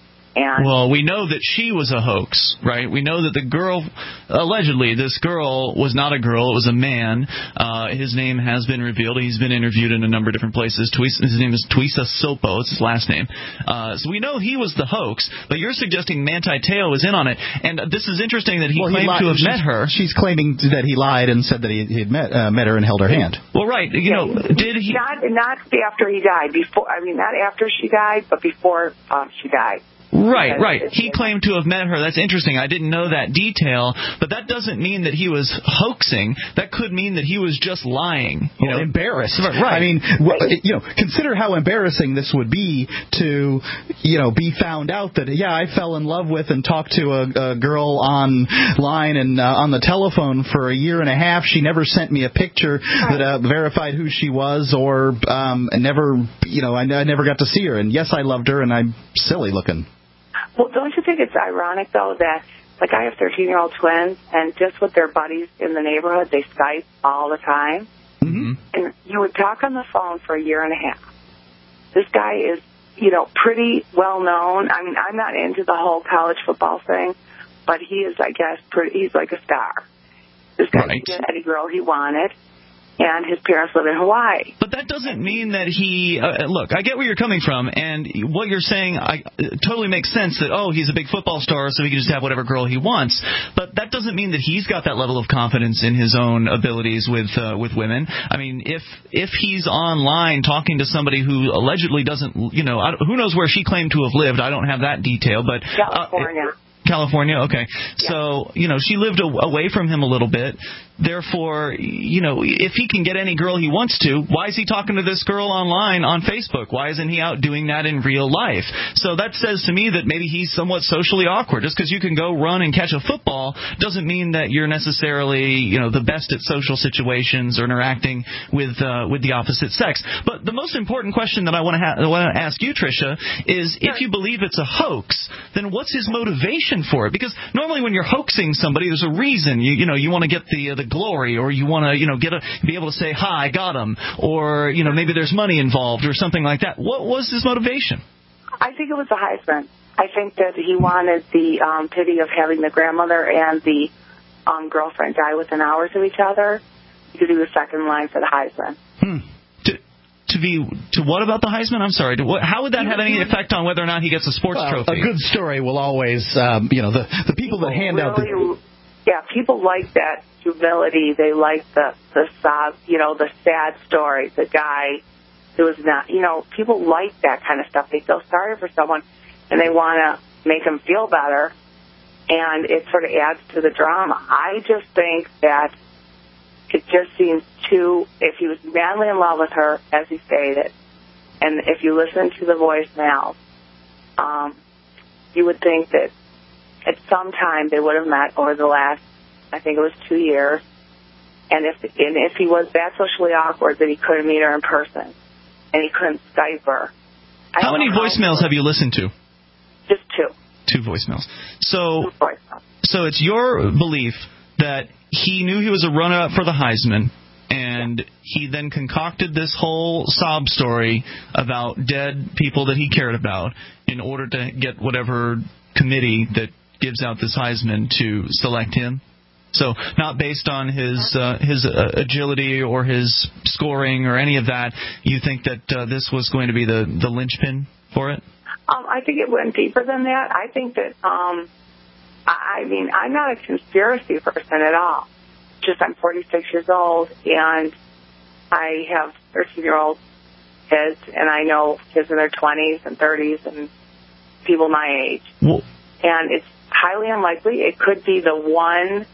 And well, we know that she was a hoax, right? We know that the girl, allegedly, this girl was not a girl, it was a man. Uh, his name has been revealed. He's been interviewed in a number of different places. Tuisa, his name is Tuisa Sopo. It's his last name. Uh, so we know he was the hoax, but you're suggesting Manti Te'o was in on it. And this is interesting that he well, claimed he to have she's, met her. She's claiming that he lied and said that he had met, uh, met her and held her hand. Well, right. You yeah, know, did he... Not, not after he died. Before, I mean, not after she died, but before um, she died. Right, right. He claimed to have met her. That's interesting. I didn't know that detail, but that doesn't mean that he was hoaxing. That could mean that he was just lying. You well, know, embarrassed. Right. I mean, you know, consider how embarrassing this would be to, you know, be found out that yeah, I fell in love with and talked to a, a girl online and uh, on the telephone for a year and a half. She never sent me a picture that uh, verified who she was, or um, never, you know, I, I never got to see her. And yes, I loved her, and I'm silly looking. Well, don't you think it's ironic, though, that, like, I have thirteen-year-old twins, and just with their buddies in the neighborhood, they Skype all the time. Mm-hmm. And you would talk on the phone for a year and a half. This guy is, you know, pretty well-known. I mean, I'm not into the whole college football thing, but he is, I guess, pretty, he's like a star. This guy right. could get any girl he wanted. And his parents live in Hawaii. But that doesn't mean that he... Uh, look, I get where you're coming from, and what you're saying I, it totally makes sense that, oh, he's a big football star, so he can just have whatever girl he wants. But that doesn't mean that he's got that level of confidence in his own abilities with uh, with women. I mean, if if he's online talking to somebody who allegedly doesn't... You know, I, who knows where she claimed to have lived. I don't have that detail, but... California. Uh, California, okay. Yeah. So, you know, she lived a- away from him a little bit. Therefore, you know, if he can get any girl he wants to, why is he talking to this girl online on Facebook? Why isn't he out doing that in real life? So that says to me that maybe he's somewhat socially awkward. Just because you can go run and catch a football doesn't mean that you're necessarily, you know, the best at social situations or interacting with uh, with the opposite sex. But the most important question that I want to ha- I want to ask you, Tricia, is if you believe it's a hoax, then what's his motivation for it? Because normally when you're hoaxing somebody, there's a reason. You you know you want to get the uh, the glory, or you want to you know get a be able to say hi, I got him, or you know maybe there's money involved or something like that. What was his motivation? I think it was the Heisman. I think that he wanted the um, pity of having the grandmother and the um, girlfriend die within hours of each other to do the second line for the Heisman. Hmm. To, to be to what about the Heisman? I'm sorry. To what, how would that have any effect on whether or not he gets a sports well, trophy? A good story will always, um, you know, the the people, people that hand really, out the. Yeah, people like that humility. They like the the sob, you know, the sad story. The guy who was not, you know, people like that kind of stuff. They feel sorry for someone, and they want to make them feel better, and it sort of adds to the drama. I just think that it just seems too, if he was madly in love with her, as he stated, and if you listen to the voicemail, um, you would think that at some time they would have met over the last, I think it was two years, and if and if he was that socially awkward that he couldn't meet her in person, and he couldn't Skype her. I How many voicemails how, have you listened to? Just two. Two voicemails. So, two voicemails. So it's your belief that he knew he was a runner-up for the Heisman, and he then concocted this whole sob story about dead people that he cared about in order to get whatever committee that gives out this Heisman to select him? So not based on his uh, his uh, agility or his scoring or any of that. You think that uh, this was going to be the, the linchpin for it? Um, I think it went deeper than that. I think that, um, I mean, I'm not a conspiracy person at all. Just I'm forty-six years old, and I have thirteen-year-old kids, and I know kids in their twenties and thirties and people my age. Well, and it's highly unlikely. It could be the one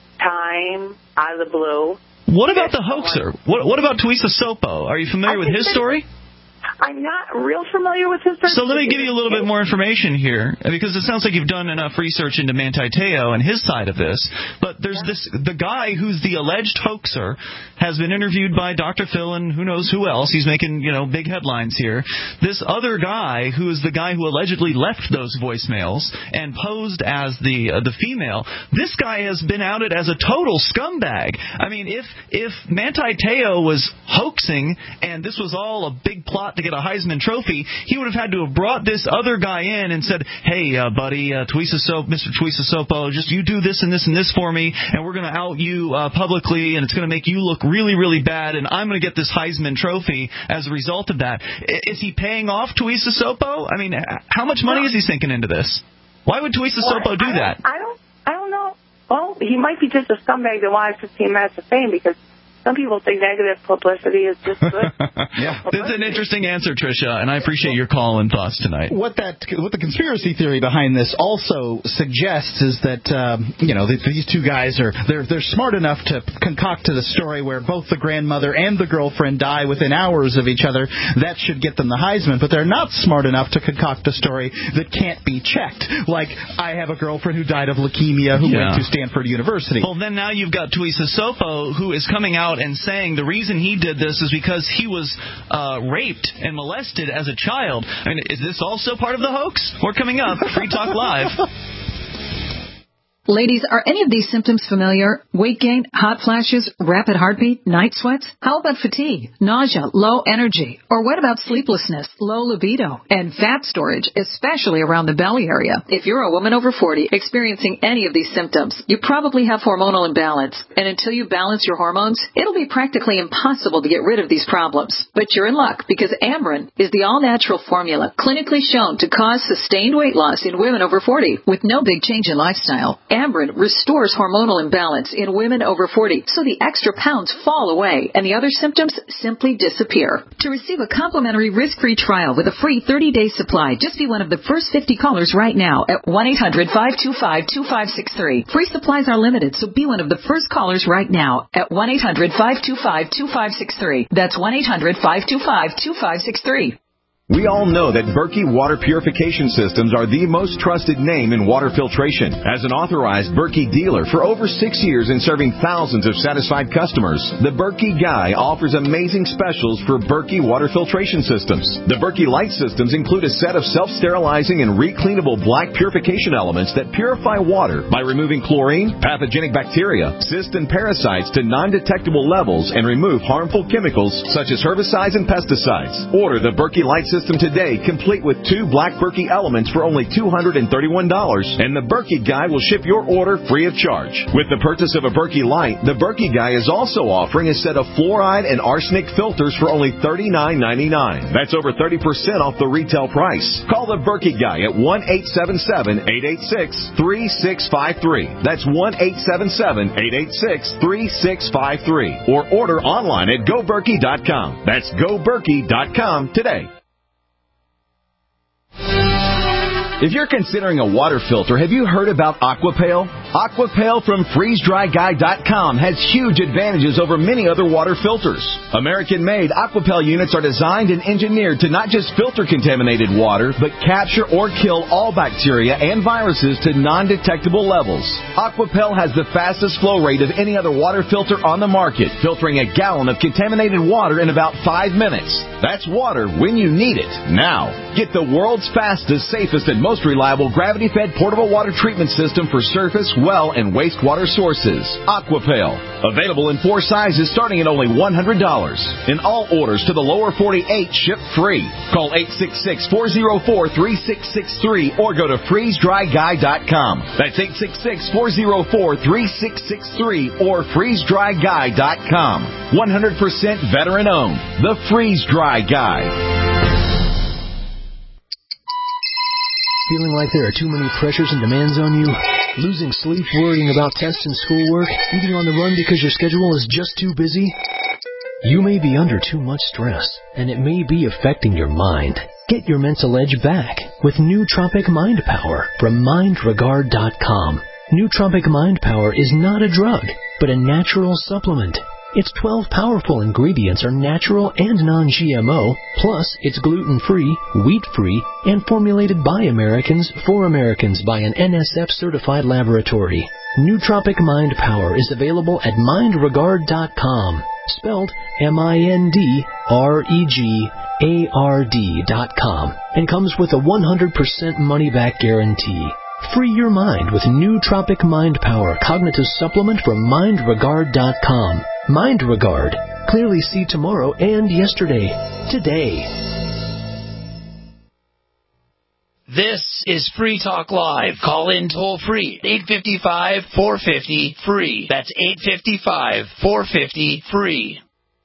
time out of the blue. What about the hoaxer? What, what about Tuisa Sopo? Are you familiar with his story? I'm not real familiar with his person. So let me give you a little bit more information here, because it sounds like you've done enough research into Manti Te'o and his side of this. But there's yeah. this the guy who's the alleged hoaxer has been interviewed by Doctor Phil and who knows who else. He's making, you know, big headlines here. This other guy, who is the guy who allegedly left those voicemails and posed as the uh, the female, this guy has been outed as a total scumbag. I mean, if if Manti Te'o was hoaxing and this was all a big plot to get a Heisman Trophy, he would have had to have brought this other guy in and said, hey, uh, buddy, uh, Tuisa Sopo, Mister Tuisa Sopo, just you do this and this and this for me, and we're going to out you uh, publicly, and it's going to make you look really, really bad, and I'm going to get this Heisman Trophy as a result of that. Is he paying off Tuisa Sopo? I mean, how much money is he sinking into this? Why would Tuisa well, Sopo do I that? I don't, I don't know. Well, he might be just a scumbag that wanted fifteen minutes of fame, because some people think negative publicity is just good. Yeah, that's an interesting answer, Tricia, and I appreciate your call and thoughts tonight. What that, what the conspiracy theory behind this also suggests is that um, you know these two guys are they're they're smart enough to concoct a story where both the grandmother and the girlfriend die within hours of each other. That should get them the Heisman, but they're not smart enough to concoct a story that can't be checked. Like, I have a girlfriend who died of leukemia who yeah. went to Stanford University. Well, then now you've got Tuisa Sopo, who is coming out and saying the reason he did this is because he was uh, raped and molested as a child. I mean, is this also part of the hoax? We're coming up, Free Talk Live. Ladies, are any of these symptoms familiar? Weight gain, hot flashes, rapid heartbeat, night sweats? How about fatigue, nausea, low energy? Or what about sleeplessness, low libido, and fat storage, especially around the belly area? If you're a woman over forty experiencing any of these symptoms, you probably have hormonal imbalance. And until you balance your hormones, it'll be practically impossible to get rid of these problems. But you're in luck, because Amberen is the all-natural formula clinically shown to cause sustained weight loss in women over forty with no big change in lifestyle. Amberen restores hormonal imbalance in women over forty, so the extra pounds fall away and the other symptoms simply disappear. To receive a complimentary risk-free trial with a free thirty-day supply, just be one of the first fifty callers right now at one eight hundred five two five two five six three. Free supplies are limited, so be one of the first callers right now at one eight hundred five two five two five six three. That's one eight hundred five two five two five six three. We all know that Berkey Water Purification Systems are the most trusted name in water filtration. As an authorized Berkey dealer for over six years and serving thousands of satisfied customers, the Berkey Guy offers amazing specials for Berkey Water Filtration Systems. The Berkey Light Systems include a set of self-sterilizing and recleanable black purification elements that purify water by removing chlorine, pathogenic bacteria, cysts, and parasites to non-detectable levels and remove harmful chemicals such as herbicides and pesticides. Order the Berkey Light System today, complete with two black Berkey elements for only two hundred thirty-one dollars, and the Berkey Guy will ship your order free of charge. With the purchase of a Berkey Light, the Berkey Guy is also offering a set of fluoride and arsenic filters for only thirty-nine ninety-nine. That's over thirty percent off the retail price. Call the Berkey Guy at one eight seven seven eight eight six three six five three. That's one eight seven seven eight eight six three six five three. Or order online at go berkey dot com. That's go berkey dot com today. If you're considering a water filter, have you heard about Aquapale? Aquapale from freeze dry guy dot com has huge advantages over many other water filters. American-made Aquapale units are designed and engineered to not just filter contaminated water, but capture or kill all bacteria and viruses to non-detectable levels. Aquapale has the fastest flow rate of any other water filter on the market, filtering a gallon of contaminated water in about five minutes. That's water when you need it, now. Get the world's fastest, safest, and most reliable gravity-fed portable water treatment system for surface, well and wastewater sources. Aquapail. Available in four sizes starting at only one hundred dollars. And all orders to the lower forty-eight ship free. Call eight six six, four oh four, three six six three or go to freeze dry guy dot com. That's eight six six, four oh four, three six six three or freeze dry guy dot com. one hundred percent veteran owned. The Freeze Dry Guy. Feeling like there are too many pressures and demands on you? Losing sleep worrying about tests and schoolwork? Eating on the run because your schedule is just too busy? You may be under too much stress, and it may be affecting your mind. Get your mental edge back with Nootropic Mind Power from mind regard dot com. Nootropic Mind Power is not a drug, but a natural supplement. Its twelve powerful ingredients are natural and non-G M O, plus it's gluten-free, wheat-free, and formulated by Americans for Americans by an N S F-certified laboratory. Nootropic Mind Power is available at mind regard dot com, spelled M I N D R E G A R D dot com, and comes with a one hundred percent money-back guarantee. Free your mind with Nootropic Mind Power Cognitive Supplement from mind regard dot com. Mind Regard. Clearly see tomorrow and yesterday. Today. This is Free Talk Live. Call in toll free. eight five five, four five zero, free. That's eight five five, four five zero, free.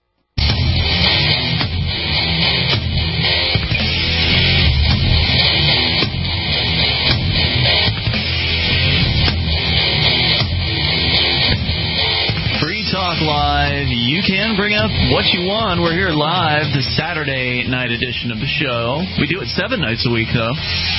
Talk Live. You can bring up what you want. We're here live, the Saturday night edition of the show. We do it seven nights a week, though.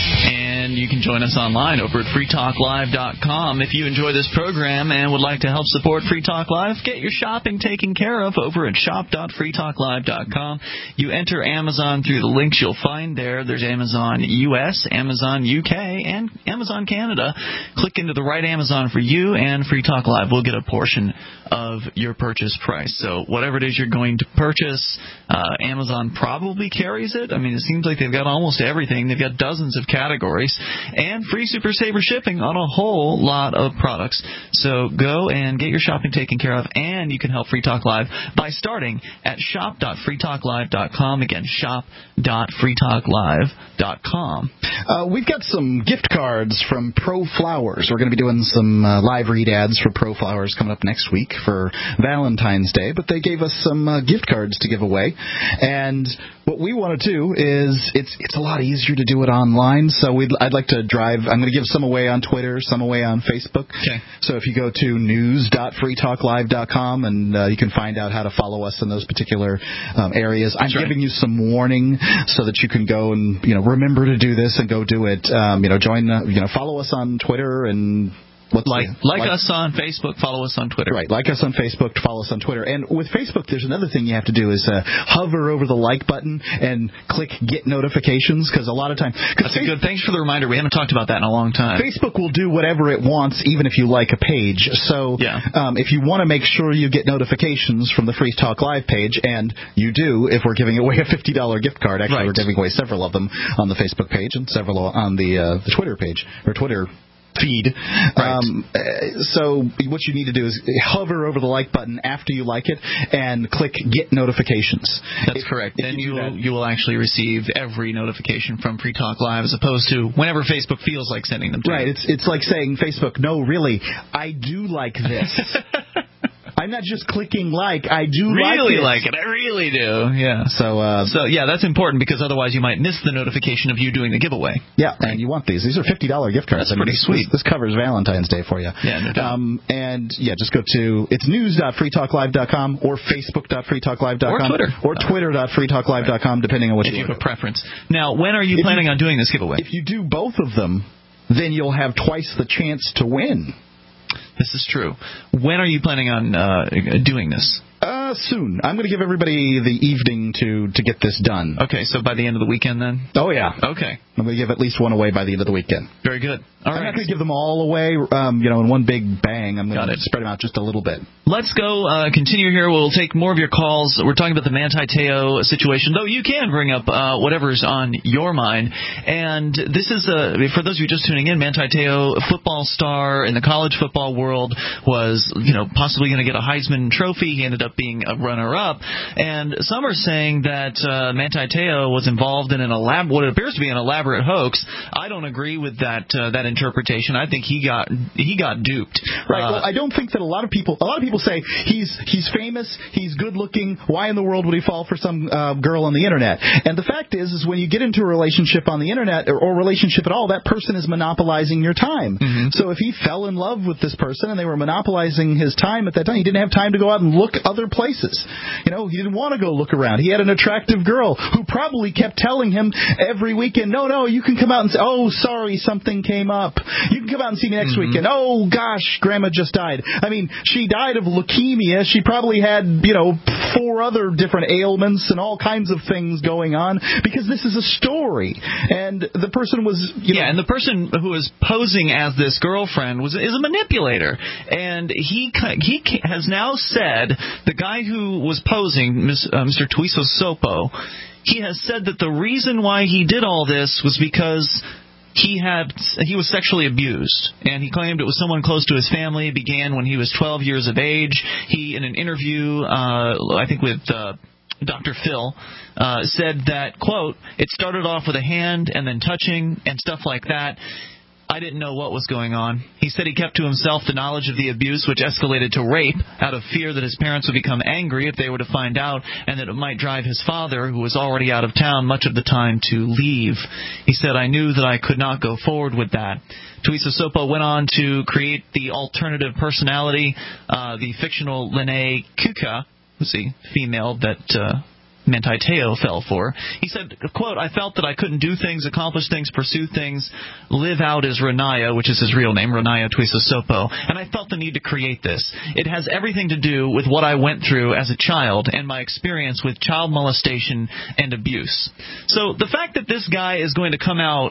And you can join us online over at free talk live dot com. If you enjoy this program and would like to help support Free Talk Live, get your shopping taken care of over at shop dot free talk live dot com. You enter Amazon through the links you'll find there. There's Amazon U S, Amazon U K, and Amazon Canada. Click into the right Amazon for you, and Free Talk Live will get a portion of your purchase price. So whatever it is you're going to purchase, uh, Amazon probably carries it. I mean, it seems like they've got almost everything. They've got dozens of categories and free Super Saver shipping on a whole lot of products. So go and get your shopping taken care of, and you can help Free Talk Live by starting at shop dot free talk live dot com. Again, shop dot free talk live dot com. Uh, we've got some gift cards from Pro Flowers. We're going to be doing some uh, live read ads for Pro Flowers coming up next week for Valentine's Day, but they gave us some uh, gift cards to give away. And what we want to do is it's it's a lot easier to do it online, so we'd, I'd like to drive. I'm going to give some away on Twitter, some away on Facebook. Okay. So if you go to news dot free talk live dot com, and uh, you can find out how to follow us in those particular um, areas. I'm right. giving you some warning so that you can go and you know remember to do this and go do it. Um, you know, join. Uh, you know, follow us on Twitter and. What's like, the, like like us on Facebook, follow us on Twitter. Right, like us on Facebook, follow us on Twitter. And with Facebook, there's another thing you have to do is uh, hover over the like button and click get notifications, because a lot of times... That's a good... Thanks for the reminder. We haven't talked about that in a long time. Facebook will do whatever it wants, even if you like a page. So yeah. um, if you want to make sure you get notifications from the Free Talk Live page, and you do if we're giving away a fifty dollars gift card. Actually, right. we're giving away several of them on the Facebook page and several on the, uh, the Twitter page, or Twitter feed. Right. Um, so what you need to do is hover over the like button after you like it and click get notifications. That's if, correct. If then you, you will, will, you will actually receive every notification from Free Talk Live, as opposed to whenever Facebook feels like sending them to right. you. It's it's like saying, Facebook, no, really, I do like this. I'm not just clicking like, I do really like it. like it. I really do. Yeah. So, uh, so yeah, that's important, because otherwise you might miss the notification of you doing the giveaway. Yeah, right. And you want these. These are fifty dollars gift cards. That's I mean, pretty this, sweet. This, this covers Valentine's Day for you. Yeah, no doubt. Um, and yeah, just go to, it's news dot free talk live dot com or facebook dot free talk live dot com. Or Twitter. Or twitter dot free talk live dot com, depending on what if you have a preference. Now, when are you if planning you, on doing this giveaway? If you do both of them, then you'll have twice the chance to win. This is true. When are you planning on uh, doing this? Uh, Uh, soon. I'm going to give everybody the evening to, to get this done. Okay, so by the end of the weekend then? Oh, yeah. Okay. I'm going to give at least one away by the end of the weekend. Very good. All I'm right. not going to give them all away, um, you know, in one big bang. I'm going Got to it. spread them out just a little bit. Let's go uh, continue here. We'll take more of your calls. We're talking about the Manti Te'o situation, though you can bring up uh, whatever's on your mind. And this is, uh, for those of you just tuning in, Manti Te'o, a football star in the college football world, was, you know, possibly going to get a Heisman Trophy. He ended up being a runner-up. And some are saying that uh, Manti Te'o was involved in an elab- what appears to be an elaborate hoax. I don't agree with that uh, that interpretation. I think he got he got duped. Right. Uh, well, I don't think that a lot of people a lot of people say he's he's famous, he's good looking. Why in the world would he fall for some uh, girl on the internet? And the fact is, is when you get into a relationship on the internet or, or relationship at all, that person is monopolizing your time. Mm-hmm. So if he fell in love with this person and they were monopolizing his time at that time, he didn't have time to go out and look other places. You know, he didn't want to go look around. He had an attractive girl who probably kept telling him every weekend, no, no, you can come out and say, oh, sorry, something came up. You can come out and see me next Mm-hmm. weekend. Oh, gosh, Grandma just died. I mean, she died of leukemia. She probably had, you know, four other different ailments and all kinds of things going on because this is a story. And the person was, you know, yeah, and the person who was posing as this girlfriend was is a manipulator. And he he has now said, the guy who was posing, Mister Tuiso Sopo, he has said that the reason why he did all this was because he had he was sexually abused, and he claimed it was someone close to his family. It began when he was twelve years of age. He, in an interview, uh, I think with uh, Doctor Phil, uh, said that, quote, it started off with a hand and then touching and stuff like that. I didn't know what was going on. He said he kept to himself the knowledge of the abuse, which escalated to rape out of fear that his parents would become angry if they were to find out, and that it might drive his father, who was already out of town much of the time, to leave. He said, I knew that I could not go forward with that. Tuiso Sopo went on to create the alternative personality, uh, the fictional Lene Kuka, who's a female that Uh, Manti Te'o fell for. He said, quote, I felt that I couldn't do things, accomplish things, pursue things, live out as Renaya, which is his real name, Renaya Tuiso Sopo, and I felt the need to create this. It has everything to do with what I went through as a child and my experience with child molestation and abuse. So the fact that this guy is going to come out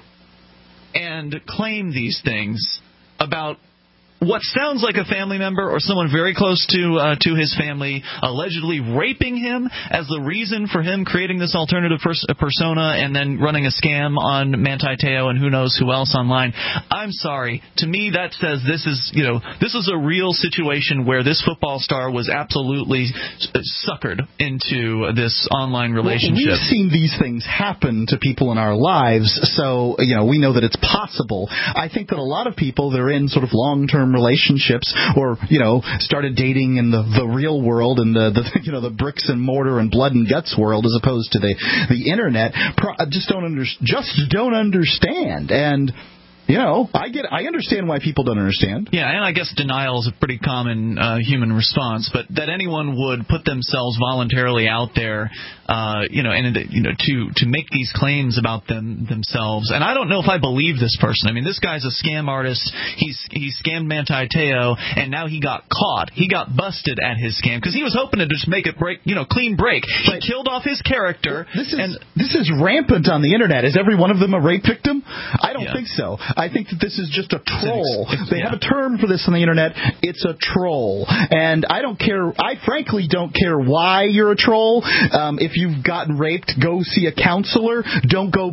and claim these things about what sounds like a family member or someone very close to uh, to his family allegedly raping him as the reason for him creating this alternative pers- persona and then running a scam on Manti Te'o and who knows who else online. I'm sorry. To me, that says this is, you know, this is a real situation where this football star was absolutely suckered into this online relationship. Well, we've seen these things happen to people in our lives, so, you know, we know that it's possible. I think that a lot of people, they're in sort of long-term relationships or, you know, started dating in the, the real world and the, the, you know, the bricks and mortar and blood and guts world as opposed to the, the internet, pro- just don't under, just don't understand. And, you know, I get, I understand why people don't understand. Yeah, and I guess denial is a pretty common uh, human response, but that anyone would put themselves voluntarily out there, uh, you know, and you know, to to make these claims about them themselves. And I don't know if I believe this person. I mean, this guy's a scam artist. He's he scammed Manti Te'o, and now he got caught. He got busted at his scam because he was hoping to just make it break, you know, clean break. He but killed off his character. This is and, this is rampant on the internet. Is every one of them a rape victim? I don't yeah. think so. I think that this is just a troll. It's, it's, they yeah. have a term for this on the internet. It's a troll. And I don't care. I frankly don't care why you're a troll. Um, if you've gotten raped, go see a counselor. Don't go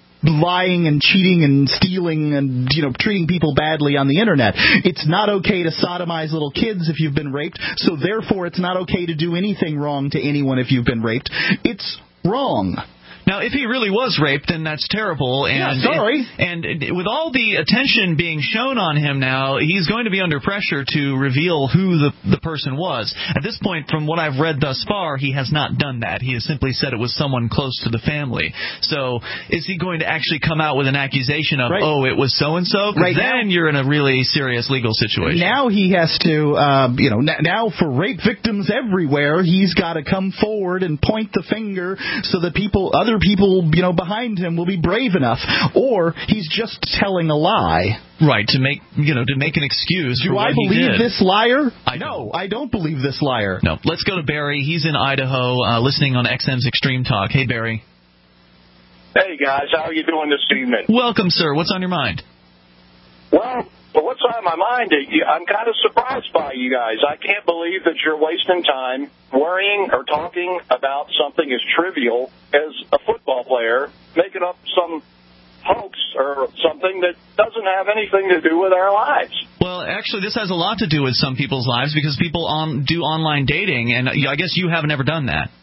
lying and cheating and stealing and, you know, treating people badly on the internet. It's not okay to sodomize little kids if you've been raped. So therefore, it's not okay to do anything wrong to anyone if you've been raped. It's wrong. Now, if he really was raped, then that's terrible. And, yeah, sorry. And, and with all the attention being shown on him now, he's going to be under pressure to reveal who the, the person was. At this point, from what I've read thus far, he has not done that. He has simply said it was someone close to the family. So is he going to actually come out with an accusation of, right. oh, it was so-and-so? Right. Then now, you're in a really serious legal situation. Now he has to, uh, you know, n- now for rape victims everywhere, he's got to come forward and point the finger so that people, other other people, you know, behind him will be brave enough, or he's just telling a lie. Right, to make, you know, to make an excuse Do for what I he believe did. this liar? I no, I don't believe this liar. No. Let's go to Barry. He's in Idaho, uh, listening on X M's Extreme Talk. Hey, Barry. Hey, guys. How are you doing this evening? Welcome, sir. What's on your mind? Well, well what's on my mind? I'm kind of surprised by you guys. I can't believe that you're wasting time worrying or talking about something as trivial as a football player making up some hoax or something that doesn't have anything to do with our lives. Well, actually, this has a lot to do with some people's lives because people on, do online dating, and I guess you haven't ever done that.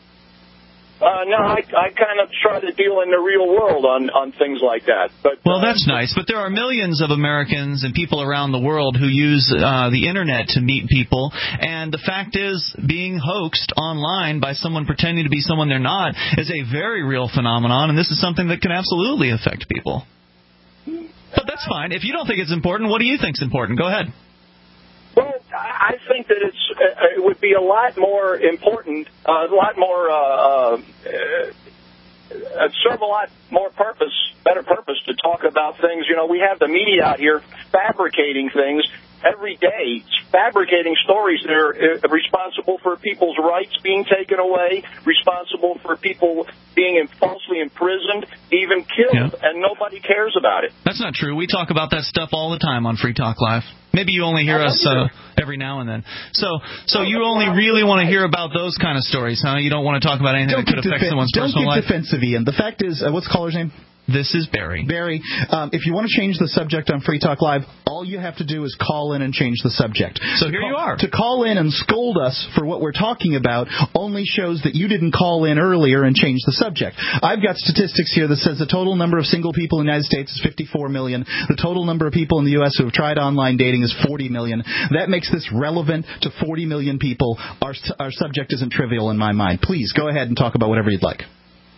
Uh, no, I, I kind of try to deal in the real world on, on things like that. But Well, that's nice, but there are millions of Americans and people around the world who use uh, the Internet to meet people, and the fact is, being hoaxed online by someone pretending to be someone they're not is a very real phenomenon, and this is something that can absolutely affect people. But that's fine. If you don't think it's important, what do you think's important? Go ahead. Well, I think that it's uh, it would be a lot more important, uh, a lot more, uh, uh, uh, serve a lot more purpose, better purpose to talk about things. You know, we have the media out here fabricating things every day, fabricating stories that are uh, responsible for people's rights being taken away, responsible for people being falsely imprisoned, even killed, yeah. and nobody cares about it. That's not true. We talk about that stuff all the time on Free Talk Live. Maybe you only hear us uh, every now and then. So so you only really want to hear about those kind of stories, huh? You don't want to talk about anything Don't that could affect defen- someone's don't personal get life? defensive, Ian. The fact is, uh, what's the caller's name? This is Barry. Barry, um, if you want to change the subject on Free Talk Live, all you have to do is call in and change the subject. So here you are. To call in and scold us for what we're talking about only shows that you didn't call in earlier and change the subject. I've got statistics here that says the total number of single people in the United States is fifty-four million. The total number of people in the U S who have tried online dating is forty million. That makes this relevant to forty million people. Our, our subject isn't trivial in my mind. Please, go ahead and talk about whatever you'd like.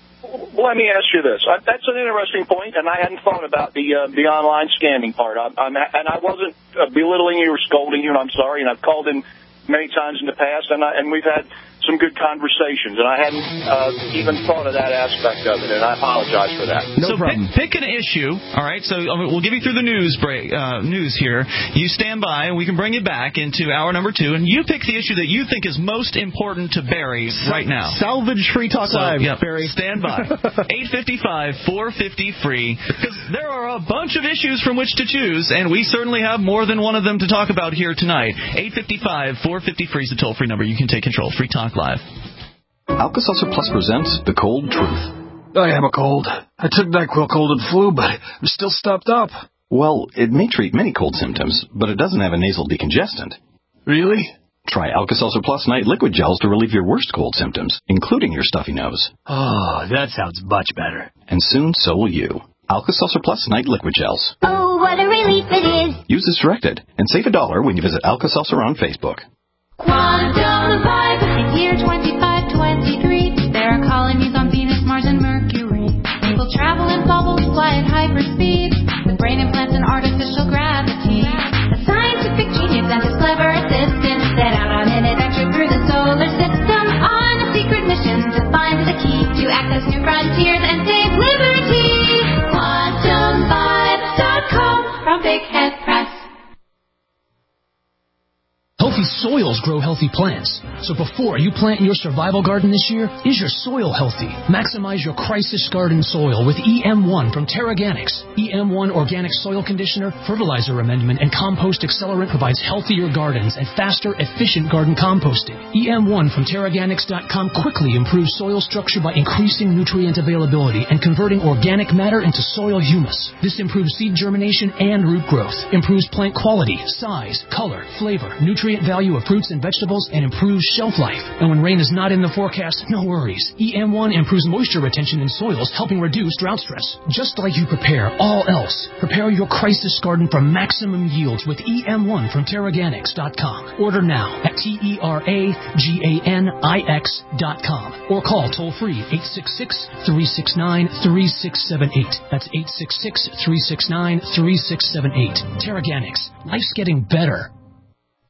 Let me ask you this. Uh, that's an interesting point, and I hadn't thought about the uh, the online scamming part. I'm, I'm, and I wasn't uh, belittling you or scolding you, and I'm sorry. And I've called in many times in the past, and, I, and we've had some good conversations, and I hadn't uh, even thought of that aspect of it, and I apologize for that. No so problem. Pick, pick an issue, all right? So um, we'll give you through the news break, uh, news here. You stand by, and we can bring you back into hour number two, and you pick the issue that you think is most important to Barry right now. Salvage Free Talk so, Live, yep, Barry. Stand by. eight five five, four five zero, free, because there are a bunch of issues from which to choose, and we certainly have more than one of them to talk about here tonight. eight five five, four five zero, free is the toll-free number. You can take control. Free Talk Live. Alka-Seltzer Plus presents The Cold Truth. I have a cold. I took NyQuil cold and flu, but I'm still stuffed up. Well, it may treat many cold symptoms, but it doesn't have a nasal decongestant. Really? Try Alka-Seltzer Plus Night Liquid Gels to relieve your worst cold symptoms, including your stuffy nose. Oh, that sounds much better. And soon, so will you. Alka-Seltzer Plus Night Liquid Gels. Oh, what a relief it is. Use as directed, and save a dollar when you visit Alka-Seltzer on Facebook. Quantum Vibe, it's year twenty-five twenty-three. There are colonies on Venus, Mars, and Mercury. People travel in bubbles, fly at hyperspeed, with brain implants and artificial gravity. A scientific genius and his clever assistant set out on an adventure through the solar system on a secret mission to find the key to access new frontiers and save liberty. Quantum Vibe dot com from Big Head Press. Healthy soils grow healthy plants. So before you plant your survival garden this year, is your soil healthy? Maximize your crisis garden soil with E M one from Terraganics. E M one Organic Soil Conditioner, Fertilizer Amendment, and Compost Accelerant provides healthier gardens and faster, efficient garden composting. E M one from Terraganics dot com quickly improves soil structure by increasing nutrient availability and converting organic matter into soil humus. This improves seed germination and root growth, improves plant quality, size, color, flavor, nutrient value of fruits and vegetables, and improves shelf life. And when rain is not in the forecast, no worries. E M one improves moisture retention in soils, helping reduce drought stress. Just like you prepare all else, prepare your crisis garden for maximum yields with E M one from Terraganics dot com. Order now at T E R A G A N I X dot com or call toll-free eight six six, three six nine, three six seven eight. That's eight six six, three six nine, three six seven eight. Terraganics. Life's getting better.